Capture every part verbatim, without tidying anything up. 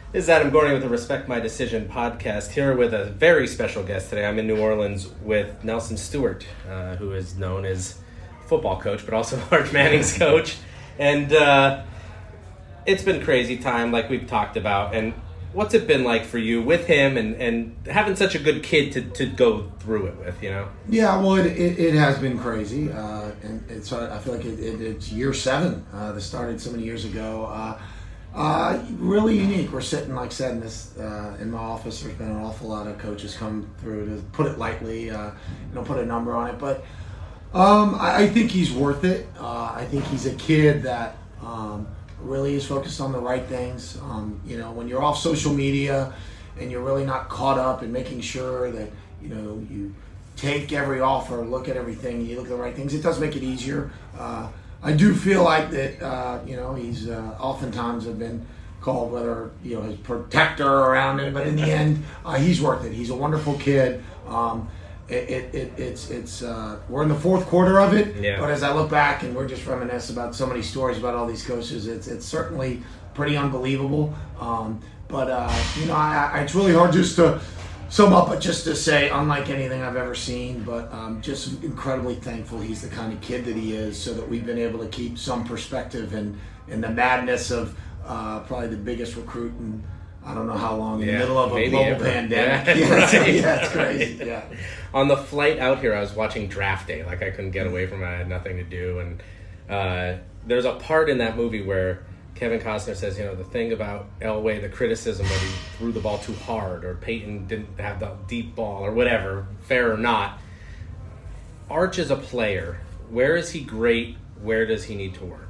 This is Adam Gorney with the Respect My Decision podcast, here with a very special guest today. I'm in New Orleans with Nelson Stewart, uh, who is known as football coach, but also Arch Manning's coach. And uh, it's been crazy time, like we've talked about. And what's it been like for you with him and, and having such a good kid to, to go through it with, you know? Yeah, well, it, it, it has been crazy. Uh, and it's I feel like it, it, it's year seven uh, that started so many years ago. Uh, Uh, really unique. We're sitting, like I said, in this uh, in my office. There's been an awful lot of coaches come through, to put it lightly, uh, you know, put a number on it. But um, I, I think he's worth it. Uh, I think he's a kid that um, really is focused on the right things. Um, you know, when you're off social media and you're really not caught up in making sure that, you know, you take every offer, look at everything, you look at the right things, it does make it easier. Uh, I do feel like that, uh, you know, he's uh, oftentimes have been called, whether, you know, his protector around him, but in the end, uh, he's worth it. He's a wonderful kid. Um, it, it, it, it's, it's, uh, we're in the fourth quarter of it, yeah. But as I look back and we're just reminisce about so many stories about all these coaches, it's, it's certainly pretty unbelievable. Um, but, uh, you know, I, I, it's really hard just to sum up, but just to say, unlike anything I've ever seen, but um, just incredibly thankful he's the kind of kid that he is, so that we've been able to keep some perspective in, in the madness of uh, probably the biggest recruit in I don't know how long, in yeah, the middle of a global ever. pandemic. Yeah, yeah, right. so, yeah, it's crazy. Yeah. On the flight out here, I was watching Draft Day. Like, I couldn't get away from it. I had nothing to do. And uh, there's a part in that movie where Kevin Costner says, you know, the thing about Elway, the criticism that he threw the ball too hard, or Peyton didn't have the deep ball, or whatever, fair or not. Arch is a player. Where is he great? Where does he need to work?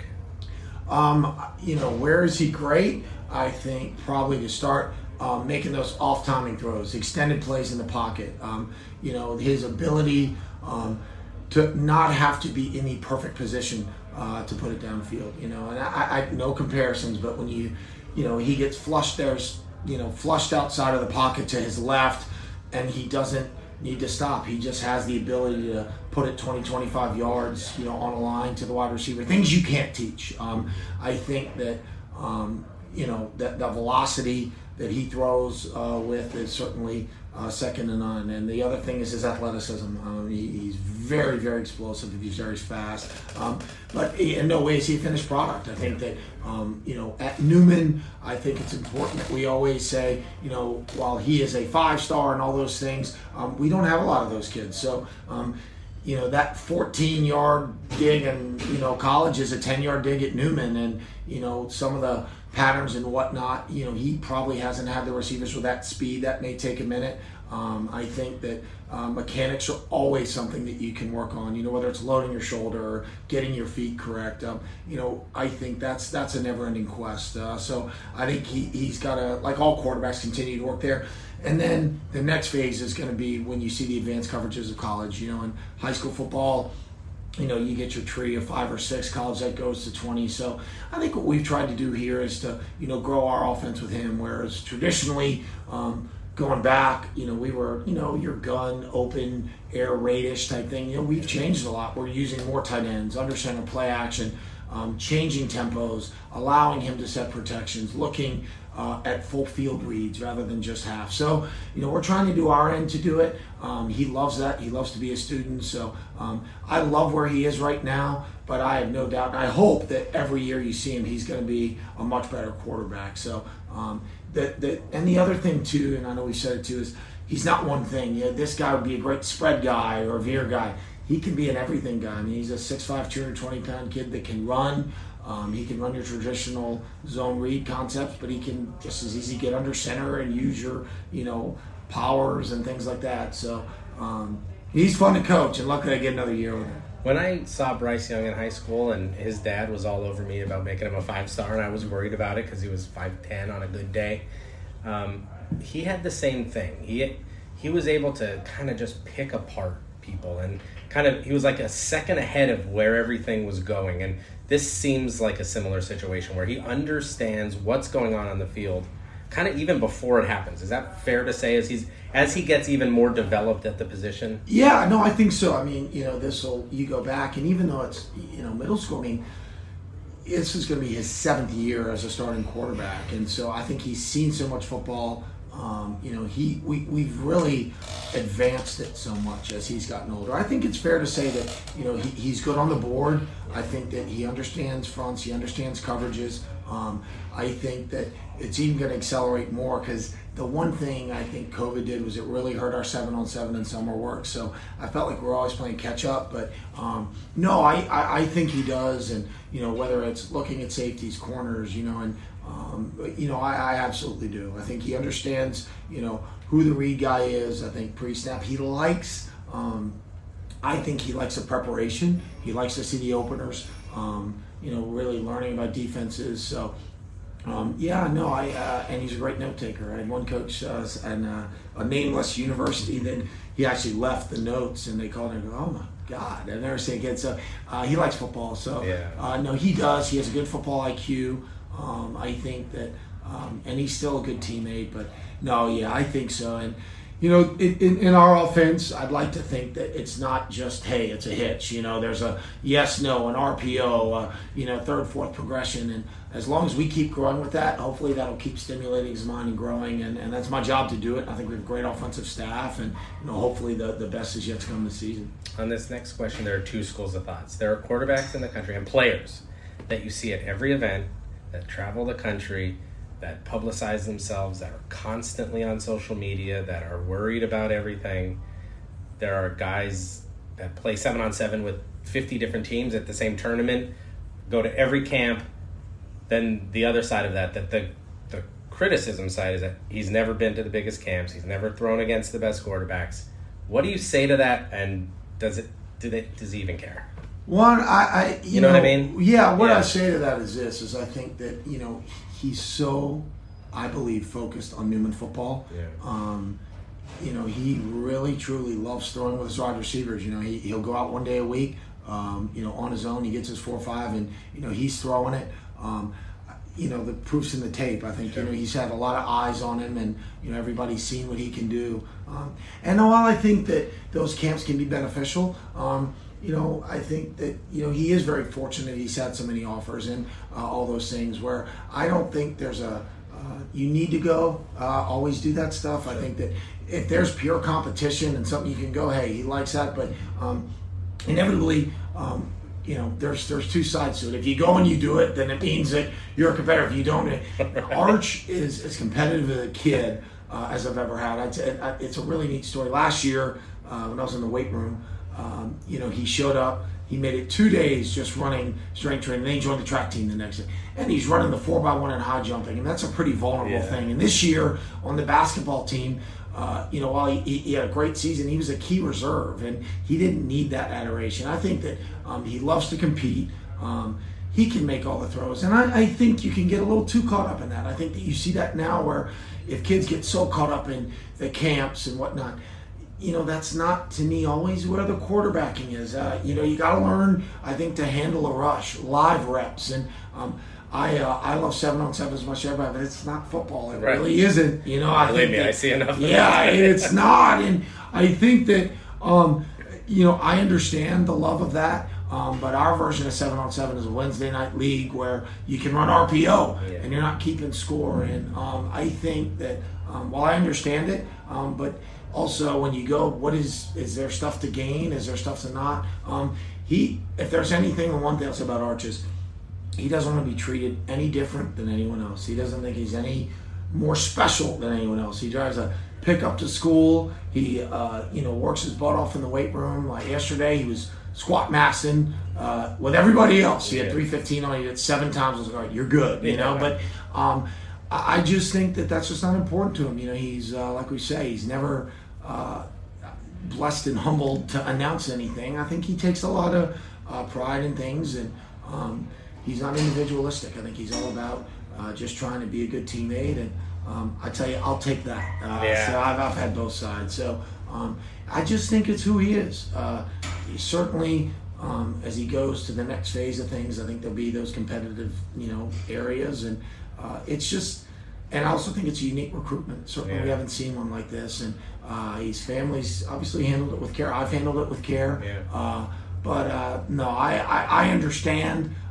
Um, you know, where is he great? I think probably to start um, making those off-timing throws, extended plays in the pocket. Um, you know, his ability um, to not have to be in the perfect position Uh, to put it downfield, you know, and I, I no comparisons, but when you, you know, he gets flushed, there's, you know, flushed outside of the pocket to his left, and he doesn't need to stop. He just has the ability to put it twenty, twenty-five yards, you know, on a line to the wide receiver. Things you can't teach. Um, I think that, um, you know, that the velocity that he throws uh, with is certainly uh, second to none. And the other thing is his athleticism. Um, he, he's very, very explosive. He's very fast. Um, but he, in no way is he a finished product. I think that, um, you know, at Newman, I think it's important that we always say, you know, while he is a five-star and all those things, um, we don't have a lot of those kids. So, um, you know, that fourteen-yard dig in, you know, college is a ten-yard dig at Newman. And, you know, some of the patterns and whatnot, you know, he probably hasn't had the receivers with that speed. That may take a minute. Um, I think that uh, mechanics are always something that you can work on, you know, whether it's loading your shoulder or getting your feet correct. Um, you know, I think that's that's a never-ending quest. Uh, so I think he, he's got to, like all quarterbacks, continue to work there. And then the next phase is going to be when you see the advanced coverages of college. You know, in high school football, you know, you get your tree of five or six, college that goes to twenty. So I think what we've tried to do here is to, you know, grow our offense with him, whereas traditionally, um, going back, you know, we were, you know, your gun, open, air raid-ish type thing. You know, we've changed a lot. We're using more tight ends, under center, play action, um, changing tempos, allowing him to set protections, looking uh, at full field reads rather than just half. So, you know, we're trying to do our end to do it. Um, he loves that. He loves to be a student. So um, I love where he is right now, but I have no doubt, and I hope that every year you see him, he's going to be a much better quarterback. So, um, that, that, and the other thing too, and I know we said it too, is he's not one thing. Yeah, this guy would be a great spread guy or a veer guy. He can be an everything guy. I mean, he's a six five, two hundred twenty pound kid that can run. Um, he can run your traditional zone read concepts, but he can just as easy get under center and use your, you know, powers and things like that. So um, he's fun to coach, and luckily I get another year with him. When I saw Bryce Young in high school, and his dad was all over me about making him a five-star, and I was worried about it because he was five ten on a good day, um, he had the same thing. He he was able to kind of just pick apart people, and kind of, he was like a second ahead of where everything was going. And this seems like a similar situation where he understands what's going on on the field kind of even before it happens. Is that fair to say, as he's as he gets even more developed at the position? Yeah, no, I think so. I mean, you know, this will, you go back, and even though it's, you know, middle school, I mean, this is going to be his seventh year as a starting quarterback, and so I think he's seen so much football. Um, you know, he we, we've really advanced it so much as he's gotten older. I think it's fair to say that, you know, he, he's good on the board. I think that he understands fronts, he understands coverages. Um, I think that it's even going to accelerate more because the one thing I think COVID did was it really hurt our seven on seven and summer work. So I felt like we're always playing catch up. But um, no, I, I, I think he does. And, you know, whether it's looking at safeties, corners, you know, and, um, you know, I, I absolutely do. I think he understands, you know, who the read guy is. I think pre-snap, he likes, um, I think he likes the preparation. He likes to see the openers, um, you know, really learning about defenses. So, Um, yeah, no, I uh, and he's a great note taker. I had one coach uh, at uh, a nameless university that he actually left the notes, and they called him. Oh my God! I've never seen a kid. So uh, he likes football. So yeah. uh, no, he does. He has a good football I Q. Um, I think that, um, and he's still a good teammate. But no, yeah, I think so. And you know, in, in, in our offense, I'd like to think that it's not just, hey, it's a hitch. You know, there's a yes, no, an R P O, uh, you know, third, fourth progression. And as long as we keep growing with that, hopefully that'll keep stimulating his mind and growing. And, and that's my job to do it. I think we have a great offensive staff. And, you know, hopefully the, the best is yet to come this season. On this next question, there are two schools of thoughts. There are quarterbacks in the country and players that you see at every event that travel the country, that publicize themselves, that are constantly on social media, that are worried about everything. There are guys that play seven on seven with fifty different teams at the same tournament, go to every camp. Then the other side of that, that the the criticism side is that he's never been to the biggest camps, he's never thrown against the best quarterbacks. What do you say to that, and does it, do they, does he even care? One, I, I you, you know, know what I mean? Yeah, what yeah. I say to that is this, is I think that, you know, he's so, I believe, focused on Newman football. Yeah. Um, you know, he really, truly loves throwing with his wide receivers. You know, he, he'll go out one day a week, um, you know, on his own. He gets his four or five, and, you know, he's throwing it. Um, you know, the proof's in the tape. I think, sure. you know, he's had a lot of eyes on him, and, you know, everybody's seen what he can do. Um, and while I think that those camps can be beneficial, um, you know, I think that, you know, he is very fortunate he's had so many offers and uh, all those things where I don't think there's a, uh, you need to go, uh, always do that stuff. Sure. I think that if there's pure competition and something you can go, hey, he likes that, but um, inevitably, um, you know, there's there's two sides to it. If you go and you do it, then it means that you're a competitor. If you don't, it, Arch is as competitive as a kid uh, as I've ever had. I'd say, it's a really neat story. Last year, uh, when I was in the weight room, Um, you know, he showed up, he made it two days just running strength training, then he joined the track team the next day. And he's running the four by one and high jumping, and that's a pretty vulnerable yeah. thing. And this year on the basketball team, uh, you know, while he, he had a great season, he was a key reserve, and he didn't need that adoration. I think that um, he loves to compete. Um, he can make all the throws, and I, I think you can get a little too caught up in that. I think that you see that now where if kids get so caught up in the camps and whatnot, you know, that's not, to me, always where the quarterbacking is. Uh, you know, you got to learn, I think, to handle a rush, live reps. And um, I uh, I love seven on seven as much as everybody, but it's not football. It right. really isn't. You know, I Believe think me, that, I see enough of yeah, that. it's not. And I think that, um, you know, I understand the love of that. Um, but our version of seven on seven is a Wednesday night league where you can run R P O yeah. and you're not keeping score. And um, I think that um, while I understand it, um, but also when you go, what is is there stuff to gain? Is there stuff to not? Um, he, if there's anything, the one thing else about Arch is he doesn't want to be treated any different than anyone else. He doesn't think he's any more special than anyone else. He drives a pickup to school. He, uh, you know, works his butt off in the weight room. Like yesterday, he was squat maxing uh, with everybody else. He had three fifteen on. He did it seven times. I was like, all right, you're good, you know. But um, I just think that that's just not important to him. You know, he's uh, like we say, he's never uh, blessed and humbled to announce anything. I think he takes a lot of uh, pride in things, and um, he's not individualistic. I think he's all about uh, just trying to be a good teammate. And um, I tell you, I'll take that. Uh, yeah. So I've, I've had both sides. So um, I just think it's who he is. Uh, he certainly, um, as he goes to the next phase of things, I think there'll be those competitive, you know, areas, and uh, it's just. And I also think it's a unique recruitment. Certainly, yeah. we haven't seen one like this. And uh, his family's obviously handled it with care. I've handled it with care. Yeah. Uh, but uh, no, I, I, I understand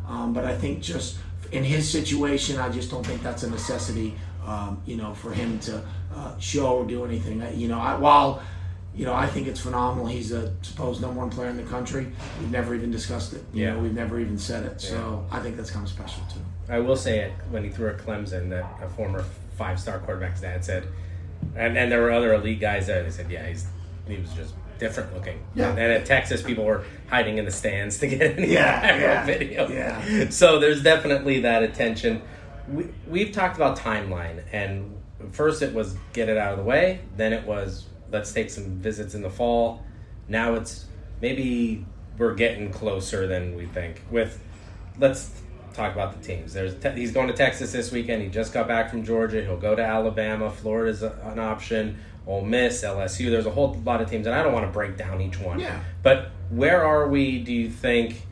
Um, but I think just in his situation, I just don't think that's a necessity, um, you know, for him to uh, show or do anything. I, you know, I, while, you know, I think it's phenomenal. He's a supposed number one player in the country. We've never even discussed it. You yeah. know, we've never even said it. So yeah. I think that's kind of special too. I will say it when he threw at Clemson that a former five-star quarterback's dad said, and, and there were other elite guys there. They said, yeah, he's he was just different looking. Yeah. And at Texas, people were hiding in the stands to get any yeah, viral yeah, video. Yeah. So there's definitely that attention. We, we've talked about timeline, and first it was get it out of the way. Then it was let's take some visits in the fall. Now it's maybe we're getting closer than we think. With let's talk about the teams. There's te- he's going to Texas this weekend. He just got back from Georgia. He'll go to Alabama. Florida's a, an option. Ole Miss, L S U. There's a whole lot of teams, and I don't want to break down each one. Yeah. But where are we, do you think,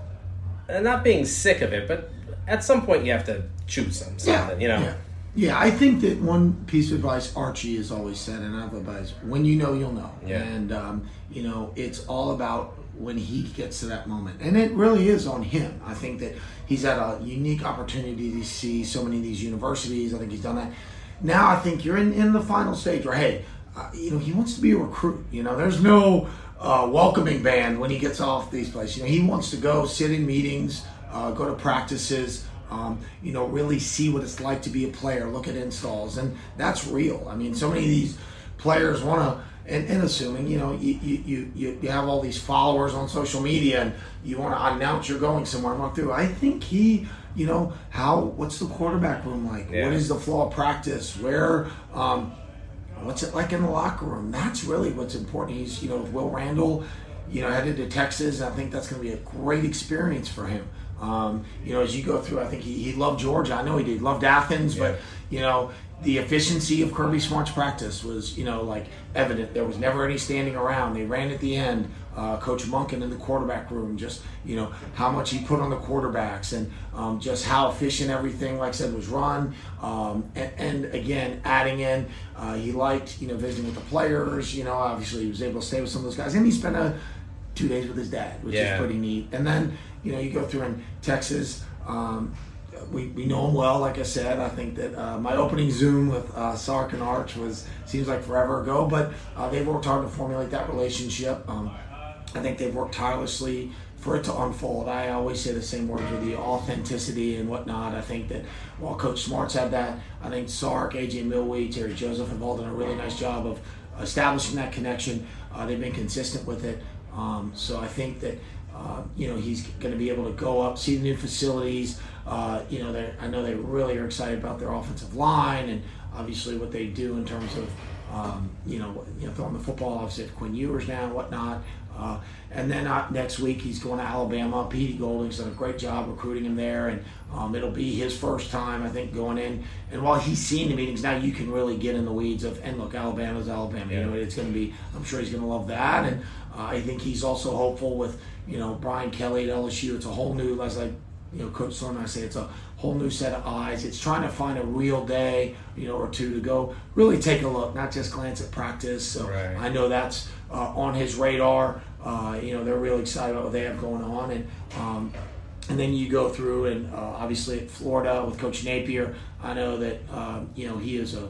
and not being sick of it, but at some point you have to choose some, something, yeah, you know? Yeah. yeah, I think that one piece of advice Archie has always said, and I've advised, when you know, you'll know. Yeah. And, um, you know, it's all about when he gets to that moment. And it really is on him. I think that he's had a unique opportunity to see so many of these universities. I think he's done that. Now I think you're in, in the final stage where, hey, uh, you know, he wants to be a recruit. You know, there's no uh, welcoming band when he gets off these places. You know, he wants to go sit in meetings, uh, go to practices, um, you know, really see what it's like to be a player, look at installs. And that's real. I mean, so many of these players want to, and, and assuming, you know, you, you, you, you have all these followers on social media and you want to announce you're going somewhere and walk through. I think he... You know, how, what's the quarterback room like? Yeah. What is the flow of practice? Where, um, what's it like in the locker room? That's really what's important. He's, you know, Will Randall, you know, headed to Texas. I think that's going to be a great experience for him. Um, you know, as you go through, I think he, he loved Georgia. I know he did. Loved Athens, yeah. but, you know, the efficiency of Kirby Smart's practice was, you know, like evident. There was never any standing around. They ran at the end. Uh, Coach Monken in the quarterback room, just, you know, how much he put on the quarterbacks and um, just how efficient everything, like I said, was run. Um, and, and again, adding in, uh, he liked, you know, visiting with the players. You know, obviously he was able to stay with some of those guys. And he spent a, two days with his dad, which yeah. is pretty neat. And then, you know, you go through in Texas. Um, We, we know him well, like I said. I think that uh, my opening Zoom with uh, Sark and Arch was seems like forever ago, but uh, they've worked hard to formulate that relationship. Um, I think they've worked tirelessly for it to unfold. I always say the same words with the authenticity and whatnot. I think that while Coach Smart's had that, I think Sark, A J Milwee, Terry Joseph have all done a really nice job of establishing that connection. Uh, they've been consistent with it. Um, so I think that uh, you know he's going to be able to go up, see the new facilities. Uh, you know, I know they really are excited about their offensive line and obviously what they do in terms of, um, you know, you know, throwing the football. Obviously, if Quinn Ewers now and whatnot. Uh, and then uh, next week he's going to Alabama. Petey Golding's done a great job recruiting him there, and um, it'll be his first time, I think, going in. And while he's seen the meetings, now you can really get in the weeds of, and look, Alabama's Alabama. Yeah. You know, it's going to be. I'm sure he's going to love that, and uh, I think he's also hopeful with, you know, Brian Kelly at L S U. It's a whole new, as I. You know, Coach Sloan and I say it's a whole new set of eyes. It's trying to find a real day, you know, or two to go really take a look, not just glance at practice. So right. I know that's uh, on his radar. Uh, you know, they're really excited about what they have going on, and um, and then you go through and uh, obviously at Florida with Coach Napier. I know that um, you know he is a,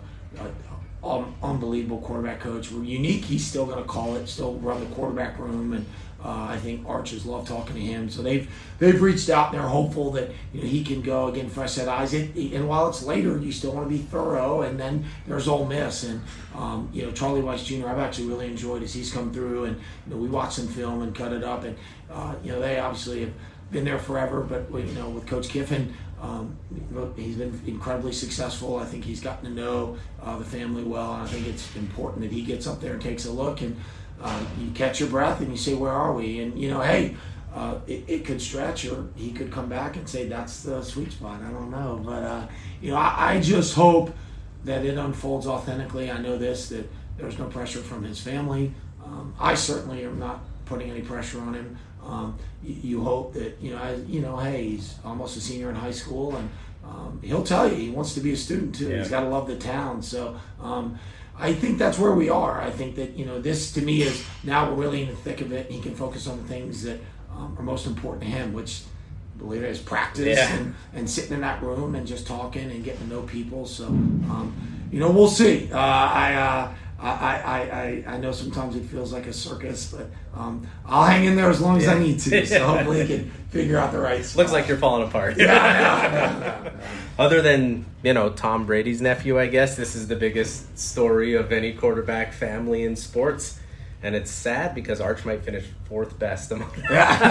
a um, unbelievable quarterback coach. We're unique. He's still going to call it, still run the quarterback room, and. Uh, I think Arches love talking to him, so they've they've reached out and they're hopeful that you know he can go again, fresh set eyes. It, and while it's later, you still want to be thorough. And then there's Ole Miss, and um, you know Charlie Weiss Junior I've actually really enjoyed as he's come through, and you know we watched some film and cut it up, and uh, you know they obviously have been there forever. But you know with Coach Kiffin, um, he's been incredibly successful. I think he's gotten to know uh, the family well, and I think it's important that he gets up there and takes a look and. Um, you catch your breath and you say, where are we? And, you know, hey, uh, it, it could stretch or he could come back and say, that's the sweet spot. I don't know. But, uh, you know, I, I just hope that it unfolds authentically. I know this, that there's no pressure from his family. Um, I certainly am not putting any pressure on him. Um, you, you hope that, you know, I, you know, hey, he's almost a senior in high school and um, he'll tell you he wants to be a student too. Yeah. He's got to love the town. So, um, I think that's where we are. I think that, you know, this to me is now we're really in the thick of it. And he can focus on the things that um, are most important to him, which believe it is practice Yeah. and, and sitting in that room and just talking and getting to know people. So, um, you know, we'll see. Uh, I, uh, I, I, I, I know sometimes it feels like a circus, but um, I'll hang in there as long as I need to. So hopefully I can figure out the right spot. Looks like you're falling apart. Yeah, I know, I know, I know. Other than, you know, Tom Brady's nephew, I guess, this is the biggest story of any quarterback family in sports. And it's sad because Arch might finish fourth best among them.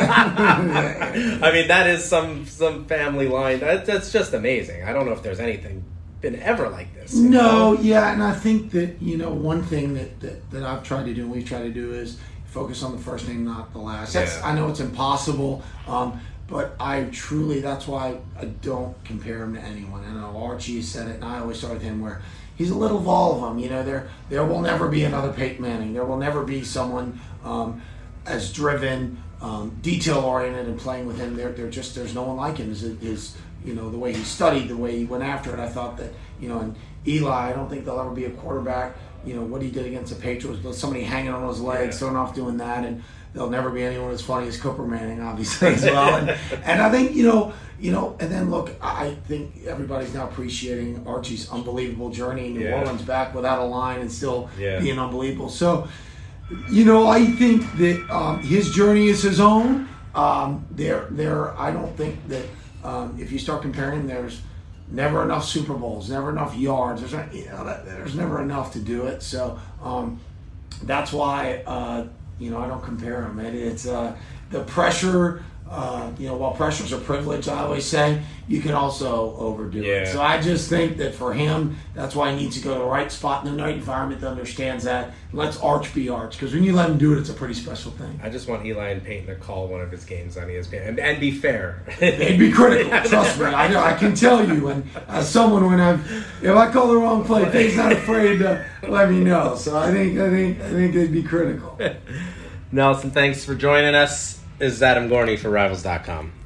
Yeah. I mean, that is some some family line. That, that's just amazing. I don't know if there's anything been ever like this. you No, know? yeah, and I think that, you know, one thing that, that, that I've tried to do and we've tried to do is focus on the first name, not the last. That's, Yeah. I know it's impossible, um, but I truly, that's why I don't compare him to anyone. I know Archie said it, and I always start with him where he's a little of all of them. You know, there there will never be another Peyton Manning. There will never be someone um, as driven, um, detail-oriented, and playing with him. There, there just there's no one like him. His, his you know, the way he studied, the way he went after it. I thought that, you know, and Eli, I don't think there'll ever be a quarterback, you know, what he did against the Patriots, with somebody hanging on his legs, Yeah. starting off doing that, and there'll never be anyone as funny as Cooper Manning, obviously, as well. And, and I think, you know, you know, and then look, I think everybody's now appreciating Archie's unbelievable journey in New Yeah. Orleans, back without a line and still Yeah. being unbelievable. So, you know, I think that um, his journey is his own. Um, there, there. I don't think that um, if you start comparing, there's never enough Super Bowls, never enough yards. There's, not- you know, that, there's never enough to do it. So um, that's why, uh, you know, I don't compare them. It, it's uh, the pressure. Uh, you know, while pressures are privilege, I always say, you can also overdo Yeah. it. So I just think that for him, that's why he needs to go to the right spot in the right environment that understands that. Let's Arch be Arch, because when you let him do it, it's a pretty special thing. I just want Eli and Peyton to call one of his games on E S P N and, and be fair. They'd be critical, trust me. I know, I can tell you, and as someone, when I've if I call the wrong play, Peyton's not afraid to let me know. So I think I think I think they'd be critical. Nelson, thanks for joining us. This is Adam Gorney for Rivals dot com.